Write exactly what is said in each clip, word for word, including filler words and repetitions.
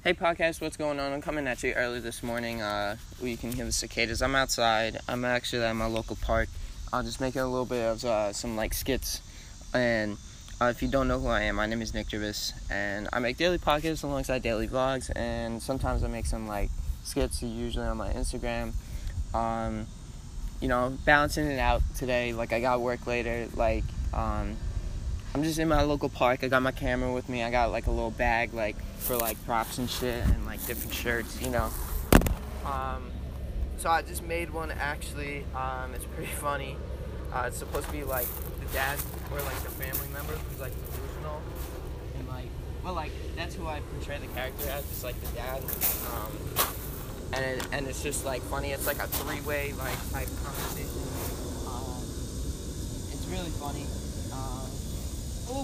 Hey podcast, what's going on? I'm coming at you early this morning. Uh, you can hear the cicadas. I'm outside. I'm actually at my local park. I'm just making a little bit of uh, some like skits. And uh, if you don't know who I am, my name is Nick Jervis, and I make daily podcasts alongside daily vlogs. And sometimes I make some like skits, usually on my Instagram. Um, you know, balancing it out today. Like I got work later. Like um. I'm just in my local park. I got my camera with me. I got like a little bag like for like props and shit and like different shirts, you know. Um, so I just made one actually. Um, it's pretty funny. Uh, it's supposed to be like the dad or like the family member who's like delusional and like, well, like that's who I portray the character as. It's like the dad. Um, and it, and it's just like funny. It's like a three-way like type conversation. Um, it's really funny. Um, Ooh.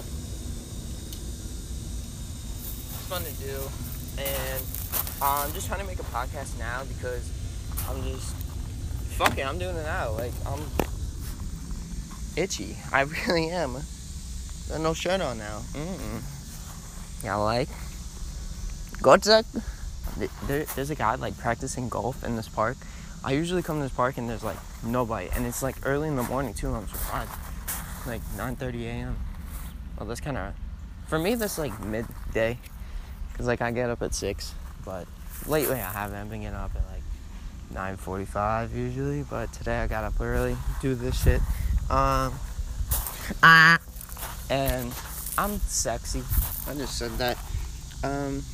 It's fun to do, and uh, I'm just trying to make a podcast now because I'm just, fuck it, I'm doing it now, like, I'm itchy, I really am. Got no shirt on now. Mm-mm. Yeah, like, what's that? There, there's a guy, like, practicing golf in this park. I usually come to this park and there's, like, nobody, and it's, like, early in the morning, too. I'm surprised. Like, nine thirty a.m. Well, that's kind of, for me, that's, like, midday. Because, like, I get up at six. But lately I haven't. I've been getting up at, like, nine forty-five usually. But today I got up early to do this shit. Um, ah, and I'm sexy. I just said that. Um,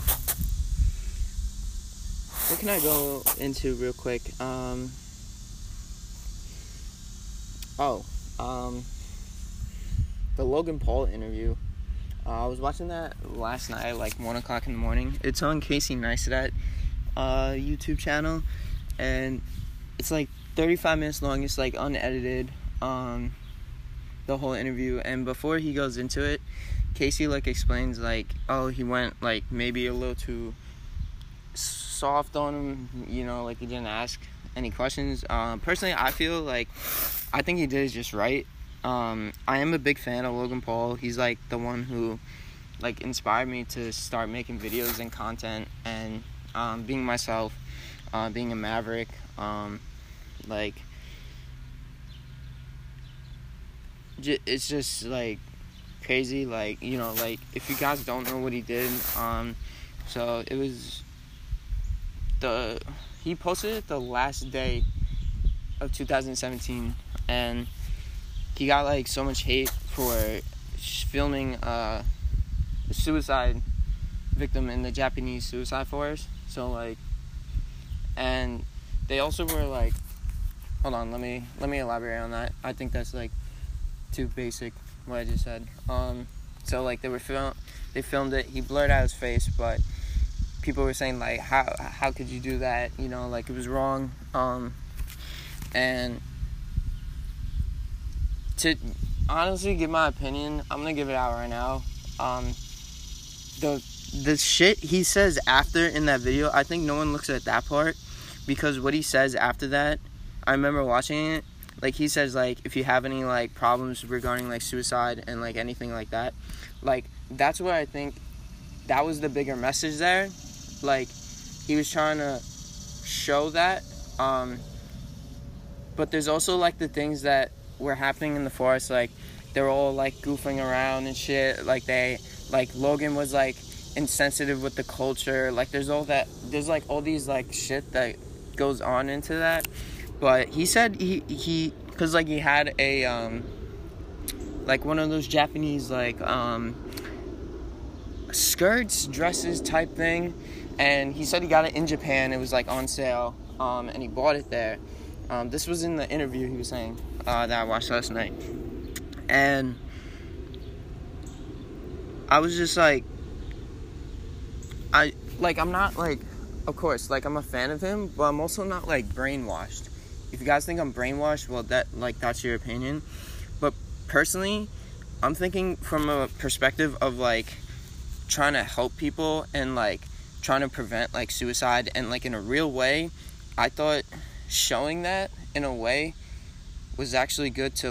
what can I go into real quick? Um, oh, um... the Logan Paul interview. Uh, I was watching that last night at like one o'clock in the morning. It's on Casey Neistat uh, YouTube channel, and it's like thirty-five minutes long. It's like unedited, um, the whole interview. And before he goes into it, Casey like explains like, oh, he went like maybe a little too soft on him. You know, like he didn't ask any questions. Um, personally, I feel like I think he did just right. Um, I am a big fan of Logan Paul. He's, like, the one who, like, inspired me to start making videos and content and, um, being myself, uh, being a maverick, um, like, j- it's just, like, crazy, like, you know, like, if you guys don't know what he did, um, so it was the, he posted it the last day of two thousand seventeen, and he got, like, so much hate for filming uh, a suicide victim in the Japanese suicide forest. So, like, and they also were, like, hold on, let me, let me elaborate on that. I think that's, like, too basic, what I just said. Um, so, like, they were film, they filmed it, he blurred out his face, but people were saying, like, how, how could you do that? You know, like, it was wrong. Um, and to honestly give my opinion, I'm gonna give it out right now. Um, the the shit he says after in that video, I think no one looks at that part, because what he says after that, I remember watching it. Like he says, like if you have any like problems regarding like suicide and like anything like that, like that's what I think. That was the bigger message there. Like he was trying to show that. Um, but there's also like the things that were happening in the forest, like they're all like goofing around and shit, like they like Logan was like insensitive with the culture, like there's all that there's like all these like shit that goes on into that. But he said he he because like he had a um like one of those Japanese like um skirts, dresses type thing, and he said he got it in Japan. It was like on sale, um and he bought it there. Um, this was in the interview he was saying uh, that I watched last night. And I was just like, I, like, I'm not, like, of course, like, I'm a fan of him, but I'm also not, like, brainwashed. If you guys think I'm brainwashed, well, that, like, that's your opinion. But personally, I'm thinking from a perspective of, like, trying to help people and, like, trying to prevent, like, suicide. And, like, in a real way, I thought showing that in a way was actually good to like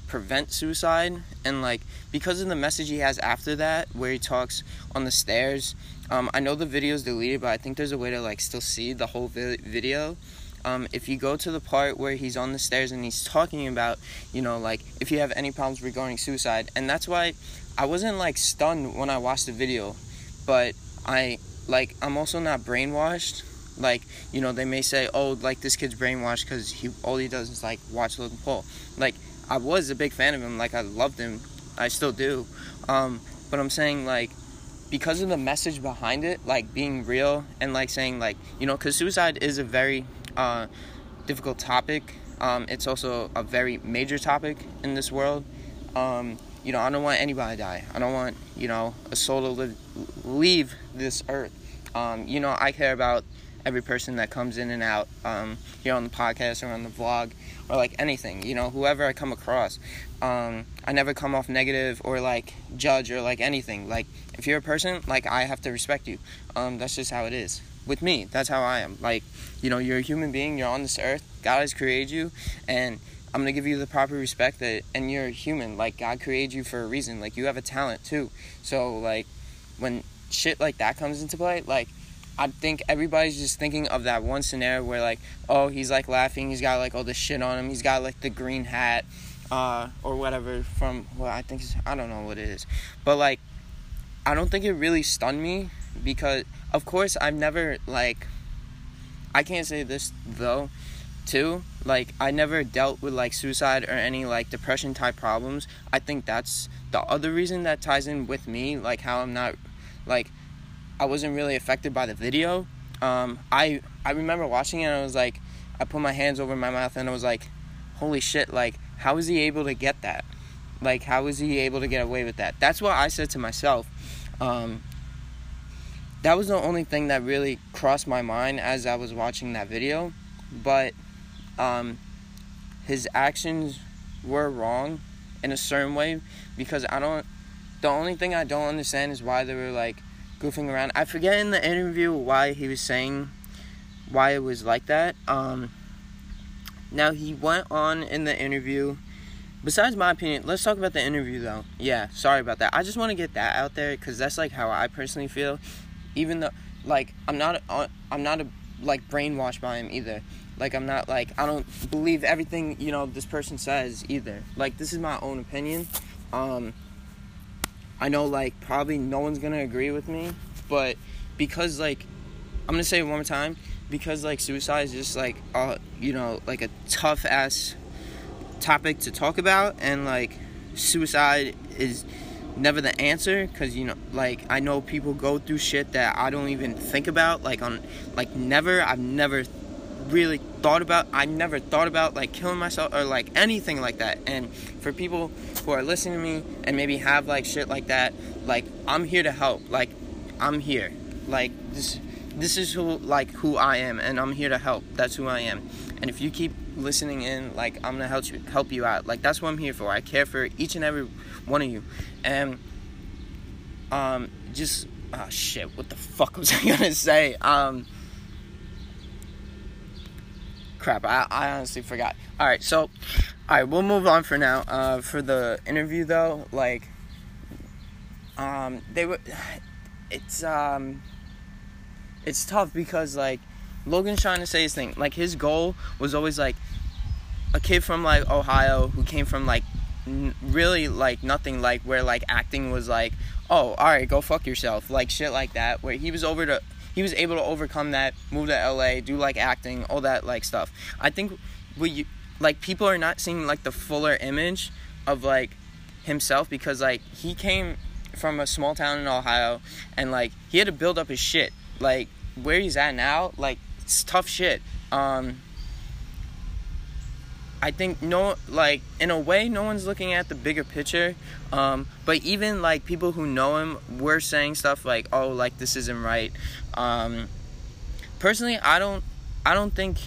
prevent suicide, and like because of the message he has after that where he talks on the stairs. um I know the video is deleted, but I think there's a way to like still see the whole vi- video. Um if you go to the part where he's on the stairs and he's talking about, you know, like if you have any problems regarding suicide, and that's why I wasn't like stunned when I watched the video, but I like I'm also not brainwashed. Like, you know, they may say, oh, like this kid's brainwashed because he all he does is like watch Logan Paul. Like, I was a big fan of him, like I loved him, I still do. Um, but I'm saying like because of the message behind it, like being real and like saying like, you know, because suicide is a very uh, difficult topic. Um, it's also a very major topic in this world. Um, you know, I don't want anybody to die. I don't want, you know, a soul to live, leave this earth. Um, you know, I care about every person that comes in and out um, here on the podcast or on the vlog or like anything, you know, whoever I come across. Um, I never come off negative or like judge or like anything. Like if you're a person, like I have to respect you. Um, that's just how it is. With me, that's how I am. Like, you know, you're a human being, you're on this earth, God has created you, and I'm going to give you the proper respect that, and you're a human. Like, God created you for a reason. Like, you have a talent too. So, like, when shit like that comes into play, like, I think everybody's just thinking of that one scenario where, like, oh, he's, like, laughing, he's got, like, all this shit on him, he's got, like, the green hat, uh, or whatever from, well, I think, it's, I don't know what it is. But, like, I don't think it really stunned me because, of course, I've never, like, I can't say this, though, too, like, I never dealt with, like, suicide or any, like, depression-type problems. I think that's the other reason that ties in with me, like, how I'm not, like, I wasn't really affected by the video. Um, I, I remember watching it, and I was, like, I put my hands over my mouth, and I was, like, holy shit, like, how is he able to get that? Like, how is he able to get away with that? That's what I said to myself. Um, that was the only thing that really crossed my mind as I was watching that video, but Um, his actions were wrong in a certain way because I don't, the only thing I don't understand is why they were, like, goofing around. I forget in the interview why he was saying why it was like that. Um, now, he went on in the interview, besides my opinion, let's talk about the interview, though. Yeah, sorry about that. I just want to get that out there because that's, like, how I personally feel, even though, like, I'm not, uh, I'm not, a, like, brainwashed by him either. Like, I'm not, like, I don't believe everything, you know, this person says either. Like, this is my own opinion. Um, I know, like, probably no one's going to agree with me. But because, like, I'm going to say it one more time. Because, like, suicide is just, like, uh, you know, like a tough-ass topic to talk about. And, like, suicide is never the answer. Because, you know, like, I know people go through shit that I don't even think about. Like, on, like, never, I've never really thought about I never thought about like killing myself or like anything like that. And for people who are listening to me and maybe have like shit like that, like I'm here to help. Like I'm here. Like this this is who like who I am, and I'm here to help. That's who I am. And if you keep listening in, like I'm gonna help you help you out. Like that's what I'm here for. I care for each and every one of you. And um just oh shit, what the fuck was I gonna say? Um Crap, I, I honestly forgot. Alright, so, alright, we'll move on for now. Uh, for the interview, though, like, um, they were, it's, um, it's tough because, like, Logan's trying to say his thing. Like, his goal was always, like, a kid from, like, Ohio who came from, like, n- really, like, nothing, like, where, like, acting was, like, oh, alright, go fuck yourself. Like, shit like that, where he was over to... He was able to overcome that, move to L A, do, like, acting, all that, like, stuff. I think, what you, like, people are not seeing, like, the fuller image of, like, himself because, like, he came from a small town in Ohio and, like, he had to build up his shit. Like, where he's at now, like, it's tough shit. Um, I think, no, like, in a way, no one's looking at the bigger picture. Um, but even, like, people who know him were saying stuff like, oh, like, this isn't right. Um, personally, I don't, I don't think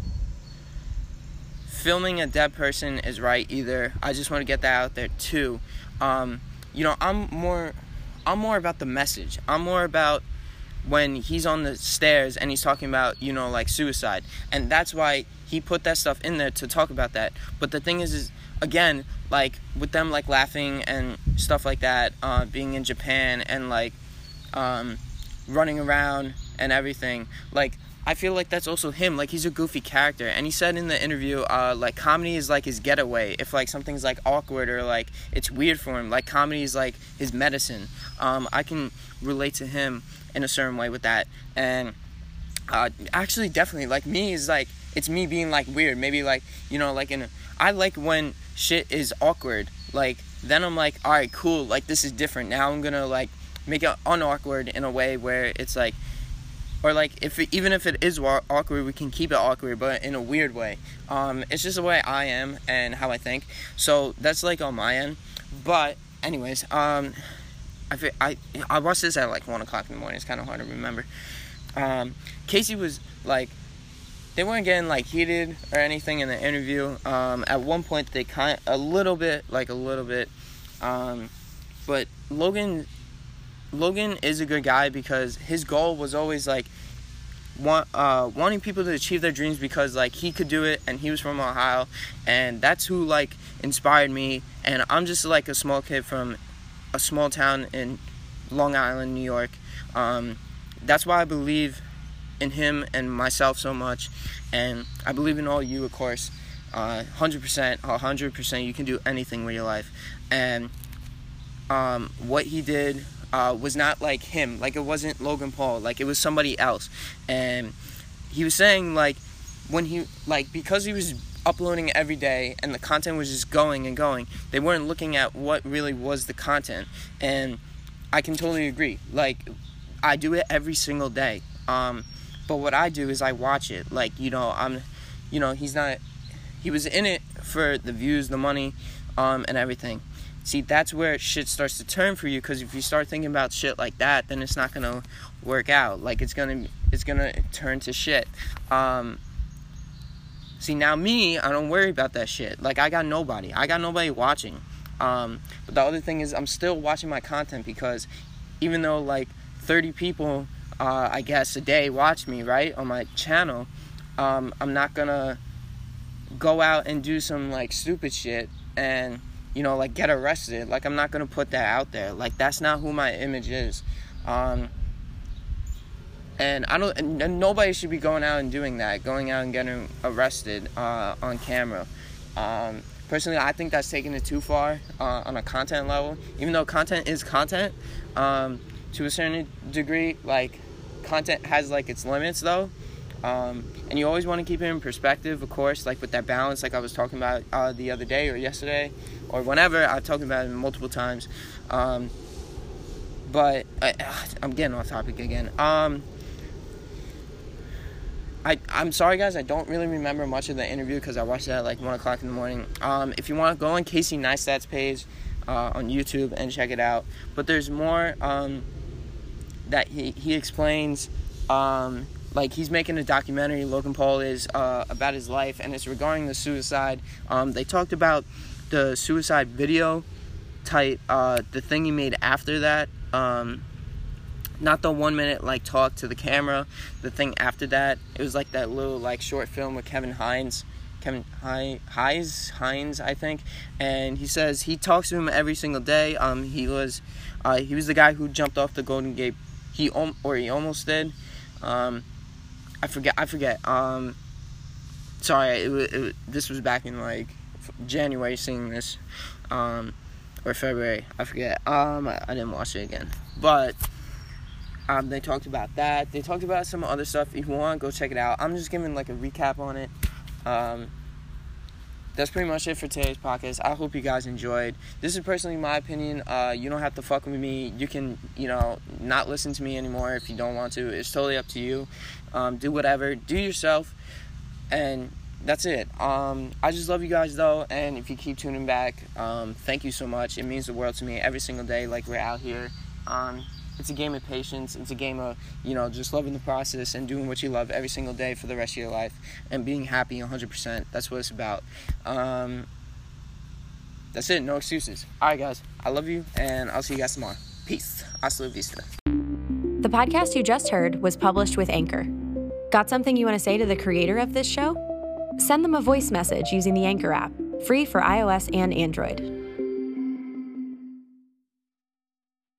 filming a dead person is right either. I just want to get that out there, too. Um, you know, I'm more, I'm more about the message. I'm more about, when he's on the stairs and he's talking about, you know, like suicide. And that's why he put that stuff in there to talk about that. But the thing is, is again, like with them like laughing and stuff like that, uh, being in Japan and like um, running around and everything, like I feel like that's also him. Like, he's a goofy character. And he said in the interview, uh, like, comedy is like his getaway. If, like, something's, like, awkward or, like, it's weird for him, like, comedy is, like, his medicine. Um, I can relate to him in a certain way with that. And uh, actually, definitely, like, me is, like, it's me being, like, weird. Maybe, like, you know, like, in a, I like when shit is awkward. Like, then I'm like, all right, cool. Like, this is different. Now I'm gonna, like, make it unawkward in a way where it's, like, or like if it, even if it is awkward, we can keep it awkward, but in a weird way. Um, it's just the way I am and how I think. So that's like on my end. But anyways, um, I I I watched this at like one o'clock in the morning. It's kind of hard to remember. Um, Casey was like, they weren't getting like heated or anything in the interview. Um, at one point they kind of, a little bit, like a little bit. Um, but Logan. Logan is a good guy because his goal was always like want, uh, wanting people to achieve their dreams because like he could do it and he was from Ohio, and that's who like inspired me. And I'm just like a small kid from a small town in Long Island, New York. Um, that's why I believe in him and myself so much, and I believe in all you, of course. Uh, one hundred percent, one hundred percent you can do anything with your life. And um, what he did Uh, was not like him. Like, it wasn't Logan Paul. Like, it was somebody else. And he was saying, like, when he, like, because he was uploading every day and the content was just going and going, they weren't looking at what really was the content. And I can totally agree. Like, I do it every single day. Um, but what I do is I watch it. Like, you know, I'm, you know, he's not, he was in it for the views, the money, um, and everything. See, that's where shit starts to turn for you, because if you start thinking about shit like that, then it's not gonna work out. Like, it's gonna it's gonna turn to shit. Um, see, now me, I don't worry about that shit. Like, I got nobody. I got nobody watching. Um, but the other thing is, I'm still watching my content, because even though, like, thirty people, uh, I guess, a day watch me, right, on my channel, um, I'm not gonna go out and do some, like, stupid shit and, you know, like, get arrested. Like, I'm not gonna put that out there. Like, that's not who my image is. Um, and I don't, and, and nobody should be going out and doing that, going out and getting arrested uh, on camera. Um, personally, I think that's taking it too far uh, on a content level. Even though content is content, um, to a certain degree, like, content has, like, its limits, though. Um, and you always want to keep it in perspective, of course, like with that balance, like I was talking about uh, the other day or yesterday or whenever. I've talked about it multiple times. Um, but I, I'm getting off topic again. Um, I, I'm sorry, guys. I don't really remember much of the interview because I watched it at like one o'clock in the morning. Um, if you want to go on Casey Neistat's page uh, on YouTube and check it out. But there's more um, that he, he explains. Um, Like, he's making a documentary, Logan Paul is, uh, about his life, and it's regarding the suicide. Um, they talked about the suicide video type, uh, the thing he made after that. Um, not the one minute, like, talk to the camera. The thing after that, it was like that little, like, short film with Kevin Hines. Kevin Hines, Hines, I think. And he says he talks to him every single day. Um, he was, uh, he was the guy who jumped off the Golden Gate. He, om- or he almost did. Um... I forget, I forget, um, sorry, it, it, this was back in, like, January seeing this, um, or February, I forget, um, I, I didn't watch it again, but, um, they talked about that, they talked about some other stuff. If you want, go check it out. I'm just giving, like, a recap on it. Um, that's pretty much it for today's podcast. I hope you guys enjoyed. This is personally my opinion. Uh, you don't have to fuck with me. You can, you know, not listen to me anymore if you don't want to. It's totally up to you. Um, do whatever. Do yourself. And that's it. Um, I just love you guys, though. And if you keep tuning back, um, thank you so much. It means the world to me every single day. Like, we're out here. Um, it's a game of patience. It's a game of, you know, just loving the process and doing what you love every single day for the rest of your life. And being happy one hundred percent. That's what it's about. Um, that's it. No excuses. All right, guys. I love you. And I'll see you guys tomorrow. Peace. Hasta la vista. The podcast you just heard was published with Anchor. Got something you want to say to the creator of this show? Send them a voice message using the Anchor app, free for iOS and Android.